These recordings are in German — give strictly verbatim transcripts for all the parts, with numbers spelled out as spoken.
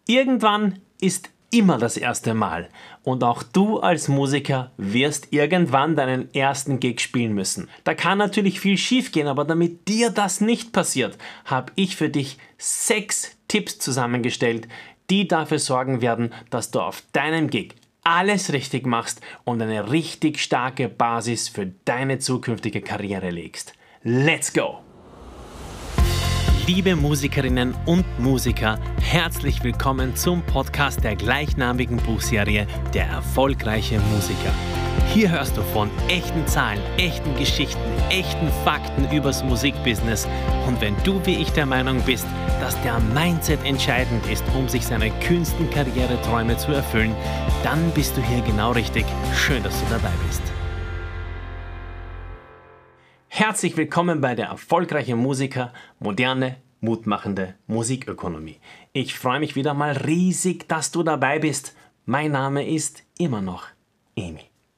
Irgendwann ist immer das erste Mal und auch du als Musiker wirst irgendwann deinen ersten Gig spielen müssen. Da kann natürlich viel schief gehen, aber damit dir das nicht passiert, habe ich für dich sechs Tipps zusammengestellt, die dafür sorgen werden, dass du auf deinem Gig alles richtig machst und eine richtig starke Basis für deine zukünftige Karriere legst. Let's go! Liebe Musikerinnen und Musiker, herzlich willkommen zum Podcast der gleichnamigen Buchserie Der erfolgreiche Musiker. Hier hörst du von echten Zahlen, echten Geschichten, echten Fakten übers Musikbusiness. Und wenn du wie ich der Meinung bist, dass der Mindset entscheidend ist, um sich seine kühnsten Karriereträume zu erfüllen, dann bist du hier genau richtig. Schön, dass du dabei bist. Herzlich willkommen bei der erfolgreiche Musiker, moderne, mutmachende Musikökonomie. Ich freue mich wieder mal riesig, dass du dabei bist. Mein Name ist immer noch Emi.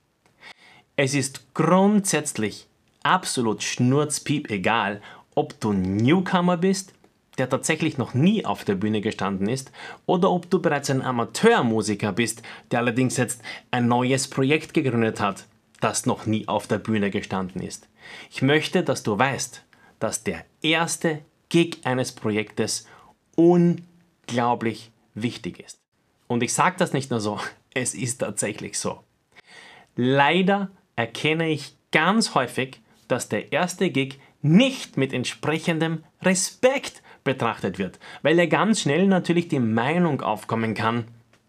Es ist grundsätzlich absolut schnurzpiep egal, ob du Newcomer bist, der tatsächlich noch nie auf der Bühne gestanden ist, oder ob du bereits ein Amateurmusiker bist, der allerdings jetzt ein neues Projekt gegründet hat, das noch nie auf der Bühne gestanden ist. Ich möchte, dass du weißt, dass der erste Gig eines Projektes unglaublich wichtig ist. Und ich sage das nicht nur so, es ist tatsächlich so. Leider erkenne ich ganz häufig, dass der erste Gig nicht mit entsprechendem Respekt betrachtet wird, weil er ganz schnell natürlich die Meinung aufkommen kann,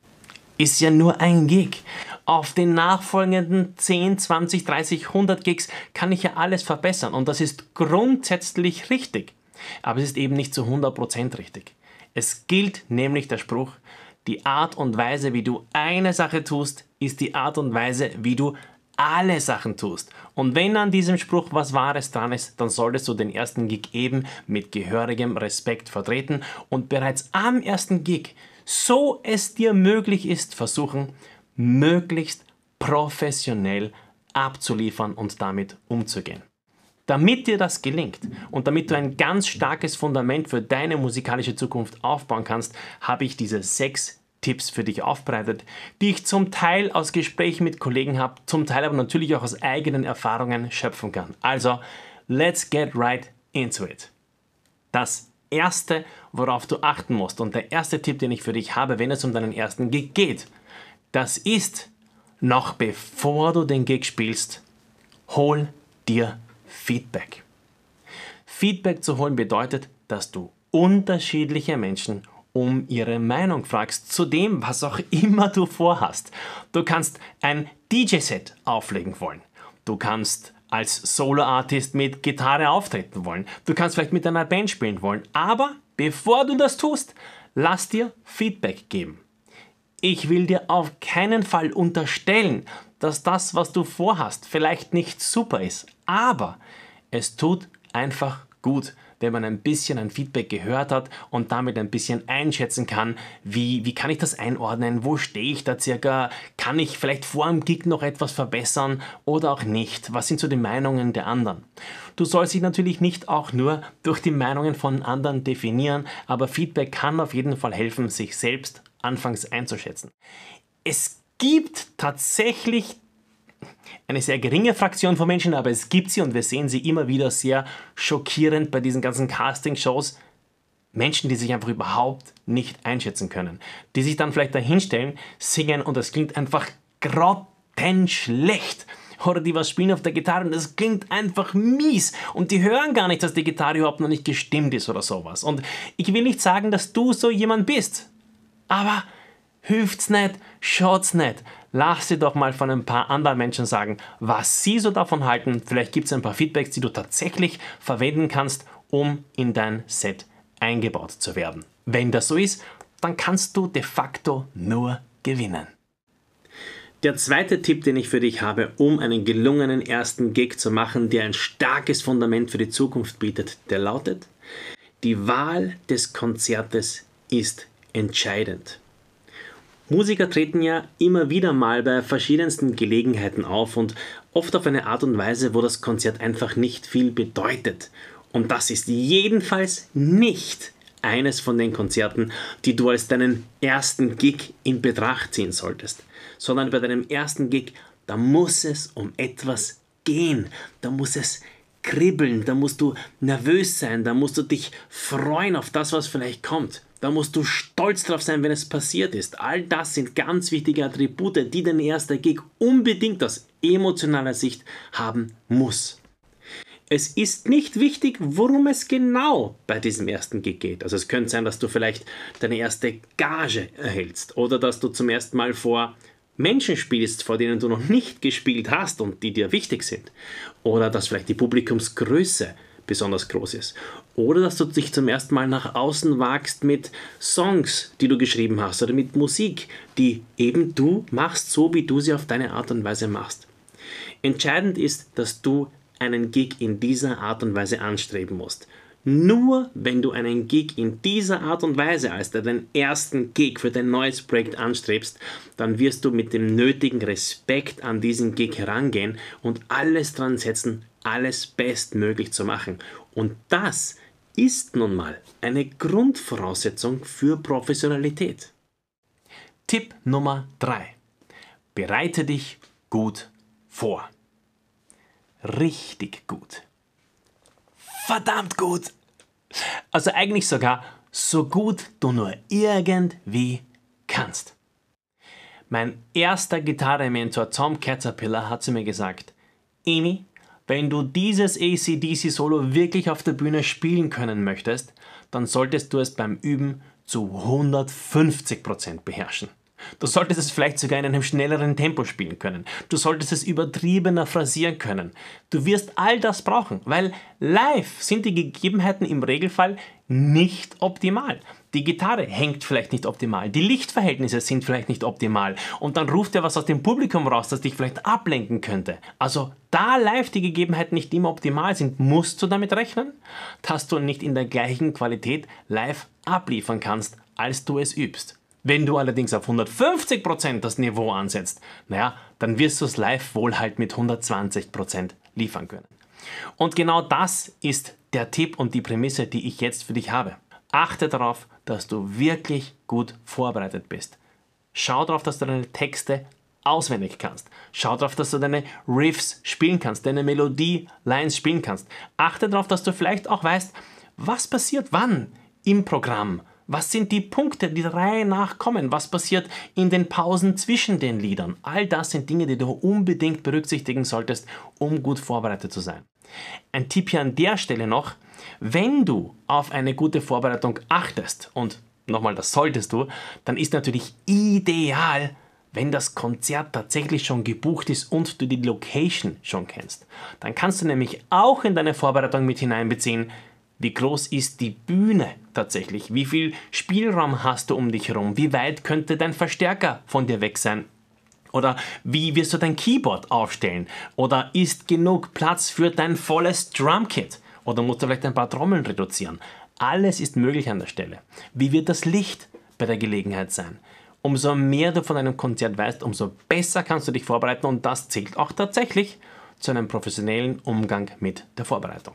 ist ja nur ein Gig. Auf den nachfolgenden zehn, zwanzig, dreißig, hundert Gigs kann ich ja alles verbessern und das ist grundsätzlich richtig. Aber es ist eben nicht zu hundert Prozent richtig. Es gilt nämlich der Spruch, die Art und Weise, wie du eine Sache tust, ist die Art und Weise, wie du alle Sachen tust. Und wenn an diesem Spruch was Wahres dran ist, dann solltest du den ersten Gig eben mit gehörigem Respekt vertreten und bereits am ersten Gig, so es dir möglich ist, versuchen, möglichst professionell abzuliefern und damit umzugehen. Damit dir das gelingt und damit du ein ganz starkes Fundament für deine musikalische Zukunft aufbauen kannst, habe ich diese sechs Tipps für dich aufbereitet, die ich zum Teil aus Gesprächen mit Kollegen habe, zum Teil aber natürlich auch aus eigenen Erfahrungen schöpfen kann. Also, let's get right into it. Das erste, worauf du achten musst und der erste Tipp, den ich für dich habe, wenn es um deinen ersten Gig geht, das ist, noch bevor du den Gig spielst, hol dir Feedback. Feedback zu holen bedeutet, dass du unterschiedliche Menschen um ihre Meinung fragst zu dem, was auch immer du vorhast. Du kannst ein D J-Set auflegen wollen. Du kannst als Solo-Artist mit Gitarre auftreten wollen. Du kannst vielleicht mit einer Band spielen wollen. Aber bevor du das tust, lass dir Feedback geben. Ich will dir auf keinen Fall unterstellen, dass das, was du vorhast, vielleicht nicht super ist. Aber es tut einfach gut, wenn man ein bisschen ein Feedback gehört hat und damit ein bisschen einschätzen kann, wie, wie kann ich das einordnen, wo stehe ich da circa, kann ich vielleicht vor dem Gig noch etwas verbessern oder auch nicht, was sind so die Meinungen der anderen. Du sollst dich natürlich nicht auch nur durch die Meinungen von anderen definieren, aber Feedback kann auf jeden Fall helfen, sich selbst anfangs einzuschätzen. Es gibt tatsächlich eine sehr geringe Fraktion von Menschen, aber es gibt sie und wir sehen sie immer wieder sehr schockierend bei diesen ganzen Casting-Shows. Menschen, die sich einfach überhaupt nicht einschätzen können. Die sich dann vielleicht dahinstellen, singen und das klingt einfach grottenschlecht. Oder die was spielen auf der Gitarre und das klingt einfach mies. Und die hören gar nicht, dass die Gitarre überhaupt noch nicht gestimmt ist oder sowas. Und ich will nicht sagen, dass du so jemand bist. Aber hilft's nicht, schaut's nicht. Lass dir doch mal von ein paar anderen Menschen sagen, was sie so davon halten. Vielleicht gibt es ein paar Feedbacks, die du tatsächlich verwenden kannst, um in dein Set eingebaut zu werden. Wenn das so ist, dann kannst du de facto nur gewinnen. Der zweite Tipp, den ich für dich habe, um einen gelungenen ersten Gig zu machen, der ein starkes Fundament für die Zukunft bietet, der lautet: Die Wahl des Konzertes ist entscheidend. Musiker treten ja immer wieder mal bei verschiedensten Gelegenheiten auf und oft auf eine Art und Weise, wo das Konzert einfach nicht viel bedeutet. Und das ist jedenfalls nicht eines von den Konzerten, die du als deinen ersten Gig in Betracht ziehen solltest. Sondern bei deinem ersten Gig, da muss es um etwas gehen. Da muss es kribbeln, da musst du nervös sein, da musst du dich freuen auf das, was vielleicht kommt. Da musst du stolz drauf sein, wenn es passiert ist. All das sind ganz wichtige Attribute, die dein erster Gig unbedingt aus emotionaler Sicht haben muss. Es ist nicht wichtig, worum es genau bei diesem ersten Gig geht. Also es könnte sein, dass du vielleicht deine erste Gage erhältst oder dass du zum ersten Mal vor Menschen spielst, vor denen du noch nicht gespielt hast und die dir wichtig sind. Oder dass vielleicht die Publikumsgröße besonders groß ist. Oder dass du dich zum ersten Mal nach außen wagst mit Songs, die du geschrieben hast oder mit Musik, die eben du machst, so wie du sie auf deine Art und Weise machst. Entscheidend ist, dass du einen Gig in dieser Art und Weise anstreben musst. Nur wenn du einen Gig in dieser Art und Weise als deinen ersten Gig für dein neues Projekt anstrebst, dann wirst du mit dem nötigen Respekt an diesen Gig herangehen und alles dran setzen, alles bestmöglich zu machen. Und das ist nun mal eine Grundvoraussetzung für Professionalität. Tipp Nummer drei. Bereite dich gut vor. Richtig gut. Verdammt gut. Also eigentlich sogar so gut du nur irgendwie kannst. Mein erster Gitarrenmentor Tom Caterpillar hat zu mir gesagt, Emi, wenn du dieses A C D C Solo wirklich auf der Bühne spielen können möchtest, dann solltest du es beim Üben zu hundertfünfzig Prozent beherrschen. Du solltest es vielleicht sogar in einem schnelleren Tempo spielen können. Du solltest es übertriebener phrasieren können. Du wirst all das brauchen, weil live sind die Gegebenheiten im Regelfall nicht optimal. Die Gitarre hängt vielleicht nicht optimal, die Lichtverhältnisse sind vielleicht nicht optimal und dann ruft er was aus dem Publikum raus, das dich vielleicht ablenken könnte. Also da live die Gegebenheiten nicht immer optimal sind, musst du damit rechnen, dass du nicht in der gleichen Qualität live abliefern kannst, als du es übst. Wenn du allerdings auf hundertfünfzig Prozent das Niveau ansetzt, naja, dann wirst du es live wohl halt mit hundertzwanzig Prozent liefern können. Und genau das ist der Tipp und die Prämisse, die ich jetzt für dich habe. Achte darauf, dass du wirklich gut vorbereitet bist. Schau darauf, dass du deine Texte auswendig kannst. Schau darauf, dass du deine Riffs spielen kannst, deine Melodie-Lines spielen kannst. Achte darauf, dass du vielleicht auch weißt, was passiert wann im Programm. Was sind die Punkte, die der Reihe nach kommen? Was passiert in den Pausen zwischen den Liedern? All das sind Dinge, die du unbedingt berücksichtigen solltest, um gut vorbereitet zu sein. Ein Tipp hier an der Stelle noch, wenn du auf eine gute Vorbereitung achtest, und nochmal, das solltest du, dann ist natürlich ideal, wenn das Konzert tatsächlich schon gebucht ist und du die Location schon kennst. Dann kannst du nämlich auch in deine Vorbereitung mit hineinbeziehen, wie groß ist die Bühne tatsächlich? Wie viel Spielraum hast du um dich herum? Wie weit könnte dein Verstärker von dir weg sein? Oder wie wirst du dein Keyboard aufstellen? Oder ist genug Platz für dein volles Drumkit? Oder musst du vielleicht ein paar Trommeln reduzieren? Alles ist möglich an der Stelle. Wie wird das Licht bei der Gelegenheit sein? Umso mehr du von einem Konzert weißt, umso besser kannst du dich vorbereiten und das zählt auch tatsächlich zu einem professionellen Umgang mit der Vorbereitung.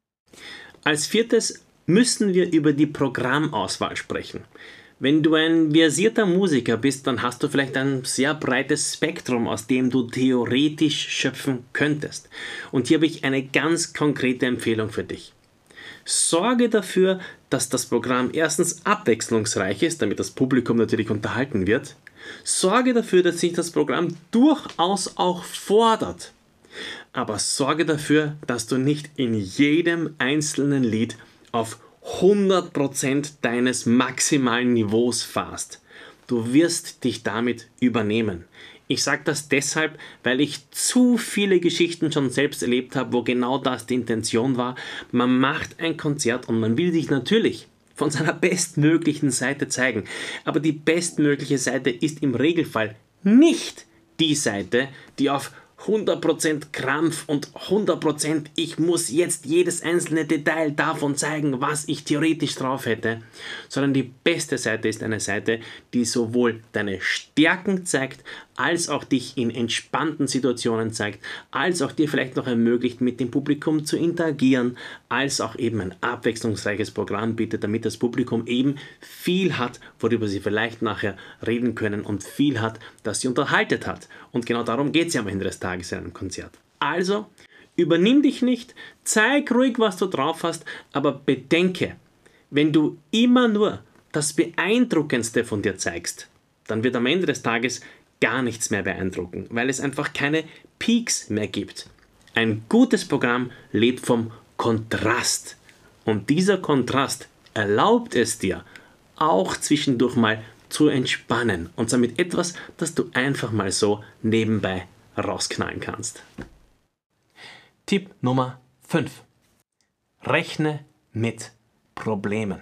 Als viertes müssen wir über die Programmauswahl sprechen. Wenn du ein versierter Musiker bist, dann hast du vielleicht ein sehr breites Spektrum, aus dem du theoretisch schöpfen könntest. Und hier habe ich eine ganz konkrete Empfehlung für dich. Sorge dafür, dass das Programm erstens abwechslungsreich ist, damit das Publikum natürlich unterhalten wird. Sorge dafür, dass sich das Programm durchaus auch fordert. Aber sorge dafür, dass du nicht in jedem einzelnen Lied auf hundert Prozent deines maximalen Niveaus fahrst. Du wirst dich damit übernehmen. Ich sage das deshalb, weil ich zu viele Geschichten schon selbst erlebt habe, wo genau das die Intention war. Man macht ein Konzert und man will sich natürlich von seiner bestmöglichen Seite zeigen. Aber die bestmögliche Seite ist im Regelfall nicht die Seite, die auf hundert Prozent Krampf und hundert Prozent ich muss jetzt jedes einzelne Detail davon zeigen, was ich theoretisch drauf hätte, sondern die beste Seite ist eine Seite, die sowohl deine Stärken zeigt, als auch dich in entspannten Situationen zeigt, als auch dir vielleicht noch ermöglicht, mit dem Publikum zu interagieren, als auch eben ein abwechslungsreiches Programm bietet, damit das Publikum eben viel hat, worüber sie vielleicht nachher reden können und viel hat, das sie unterhaltet hat. Und genau darum geht es ja am Ende des Tages in einem Konzert. Also, übernimm dich nicht, zeig ruhig, was du drauf hast, aber bedenke, wenn du immer nur das Beeindruckendste von dir zeigst, dann wird am Ende des Tages gar nichts mehr beeindrucken, weil es einfach keine Peaks mehr gibt. Ein gutes Programm lebt vom Kontrast. Und dieser Kontrast erlaubt es dir, auch zwischendurch mal zu entspannen. Und zwar mit etwas, das du einfach mal so nebenbei rausknallen kannst. Tipp Nummer fünf. Rechne mit Problemen.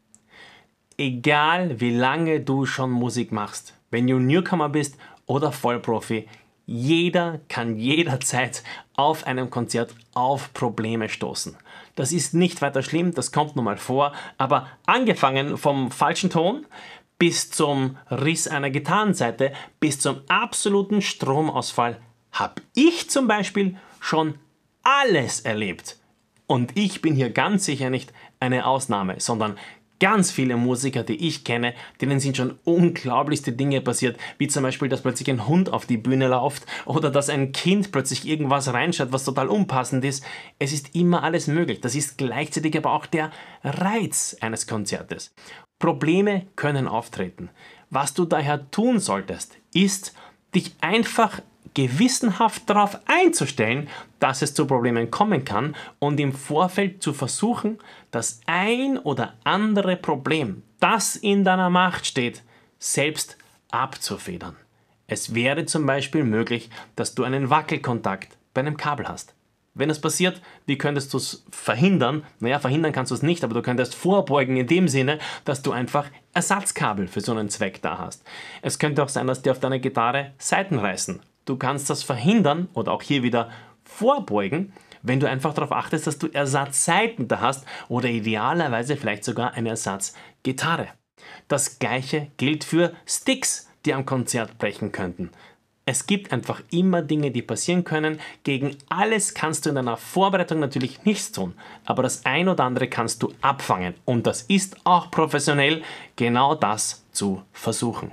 Egal wie lange du schon Musik machst, wenn du Newcomer bist oder Vollprofi, jeder kann jederzeit auf einem Konzert auf Probleme stoßen. Das ist nicht weiter schlimm, das kommt nun mal vor, aber angefangen vom falschen Ton bis zum Riss einer Gitarrenseite, bis zum absoluten Stromausfall, habe ich zum Beispiel schon alles erlebt. Und ich bin hier ganz sicher nicht eine Ausnahme, sondern ganz viele Musiker, die ich kenne, denen sind schon unglaublichste Dinge passiert, wie zum Beispiel, dass plötzlich ein Hund auf die Bühne läuft oder dass ein Kind plötzlich irgendwas reinschaut, was total unpassend ist. Es ist immer alles möglich. Das ist gleichzeitig aber auch der Reiz eines Konzertes. Probleme können auftreten. Was du daher tun solltest, ist, dich einfach gewissenhaft darauf einzustellen, dass es zu Problemen kommen kann und im Vorfeld zu versuchen, das ein oder andere Problem, das in deiner Macht steht, selbst abzufedern. Es wäre zum Beispiel möglich, dass du einen Wackelkontakt bei einem Kabel hast. Wenn das passiert, wie könntest du es verhindern? Naja, verhindern kannst du es nicht, aber du könntest vorbeugen in dem Sinne, dass du einfach Ersatzkabel für so einen Zweck da hast. Es könnte auch sein, dass dir auf deiner Gitarre Saiten reißen. Du kannst das verhindern oder auch hier wieder vorbeugen, wenn du einfach darauf achtest, dass du Ersatzsaiten da hast oder idealerweise vielleicht sogar eine Ersatzgitarre. Das gleiche gilt für Sticks, die am Konzert brechen könnten. Es gibt einfach immer Dinge, die passieren können. Gegen alles kannst du in deiner Vorbereitung natürlich nichts tun, aber das ein oder andere kannst du abfangen und das ist auch professionell, genau das zu versuchen.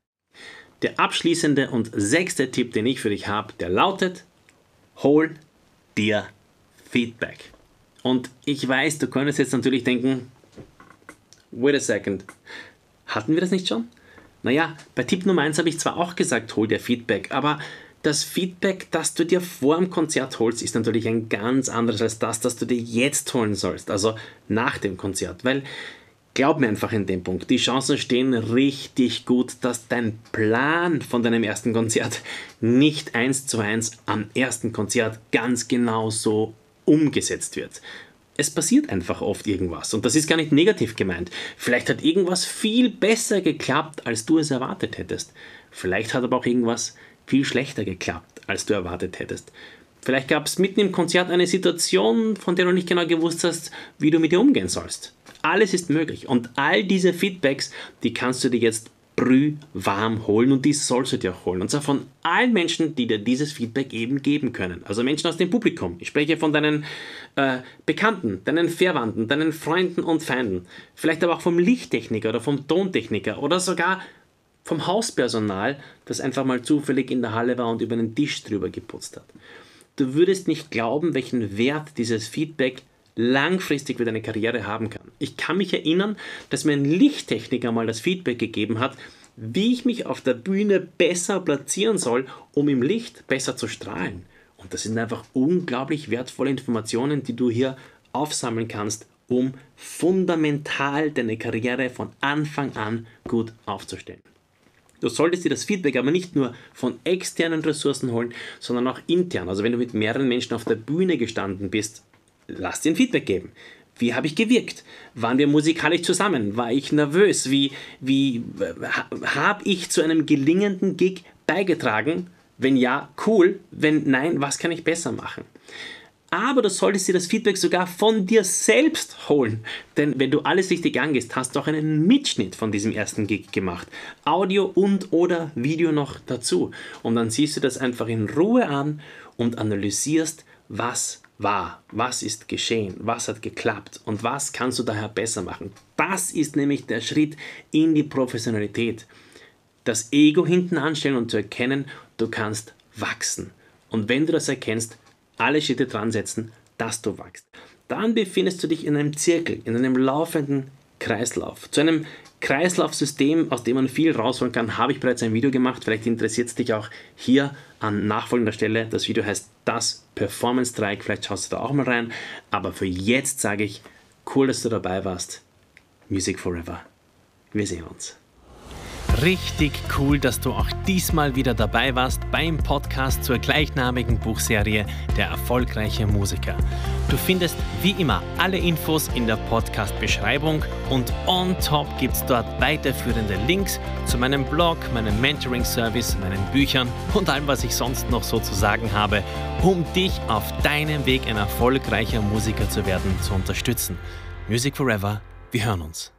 Der abschließende und sechste Tipp, den ich für dich habe, der lautet: Hol dir Feedback. Und ich weiß, du könntest jetzt natürlich denken, wait a second, hatten wir das nicht schon? Naja, bei Tipp Nummer eins habe ich zwar auch gesagt, hol dir Feedback, aber das Feedback, das du dir vor dem Konzert holst, ist natürlich ein ganz anderes als das, das du dir jetzt holen sollst, also nach dem Konzert, weil glaub mir einfach in dem Punkt, die Chancen stehen richtig gut, dass dein Plan von deinem ersten Konzert nicht eins zu eins am ersten Konzert ganz genau so umgesetzt wird. Es passiert einfach oft irgendwas und das ist gar nicht negativ gemeint. Vielleicht hat irgendwas viel besser geklappt, als du es erwartet hättest. Vielleicht hat aber auch irgendwas viel schlechter geklappt, als du erwartet hättest. Vielleicht gab es mitten im Konzert eine Situation, von der du nicht genau gewusst hast, wie du mit ihr umgehen sollst. Alles ist möglich und all diese Feedbacks, die kannst du dir jetzt brühwarm holen und die sollst du dir auch holen. Und zwar von allen Menschen, die dir dieses Feedback eben geben können. Also Menschen aus dem Publikum. Ich spreche von deinen äh, Bekannten, deinen Verwandten, deinen Freunden und Feinden. Vielleicht aber auch vom Lichttechniker oder vom Tontechniker oder sogar vom Hauspersonal, das einfach mal zufällig in der Halle war und über einen Tisch drüber geputzt hat. Du würdest nicht glauben, welchen Wert dieses Feedback langfristig für deine Karriere haben kann. Ich kann mich erinnern, dass mir ein Lichttechniker mal das Feedback gegeben hat, wie ich mich auf der Bühne besser platzieren soll, um im Licht besser zu strahlen. Und das sind einfach unglaublich wertvolle Informationen, die du hier aufsammeln kannst, um fundamental deine Karriere von Anfang an gut aufzustellen. Du solltest dir das Feedback aber nicht nur von externen Ressourcen holen, sondern auch intern. Also wenn du mit mehreren Menschen auf der Bühne gestanden bist, lass dir ein Feedback geben. Wie habe ich gewirkt? Waren wir musikalisch zusammen? War ich nervös? Wie, wie habe ich zu einem gelingenden Gig beigetragen? Wenn ja, cool. Wenn nein, was kann ich besser machen? Aber du solltest dir das Feedback sogar von dir selbst holen. Denn wenn du alles richtig angehst, hast du auch einen Mitschnitt von diesem ersten Gig gemacht. Audio und oder Video noch dazu. Und dann siehst du das einfach in Ruhe an und analysierst, was war, was ist geschehen, was hat geklappt und was kannst du daher besser machen. Das ist nämlich der Schritt in die Professionalität. Das Ego hinten anstellen und zu erkennen, du kannst wachsen. Und wenn du das erkennst, alle Schritte dran setzen, dass du wachst. Dann befindest du dich in einem Zirkel, in einem laufenden Kreislauf. Zu einem Kreislaufsystem, aus dem man viel rausholen kann, habe ich bereits ein Video gemacht. Vielleicht interessiert es dich auch hier an nachfolgender Stelle. Das Video heißt das Performance-Dreieck. Vielleicht schaust du da auch mal rein. Aber für jetzt sage ich, cool, dass du dabei warst. Music Forever. Wir sehen uns. Richtig cool, dass du auch diesmal wieder dabei warst beim Podcast zur gleichnamigen Buchserie Der erfolgreiche Musiker. Du findest wie immer alle Infos in der Podcast-Beschreibung und on top gibt es dort weiterführende Links zu meinem Blog, meinem Mentoring-Service, meinen Büchern und allem, was ich sonst noch so zu sagen habe, um dich auf deinem Weg ein erfolgreicher Musiker zu werden, zu unterstützen. Music Forever, wir hören uns.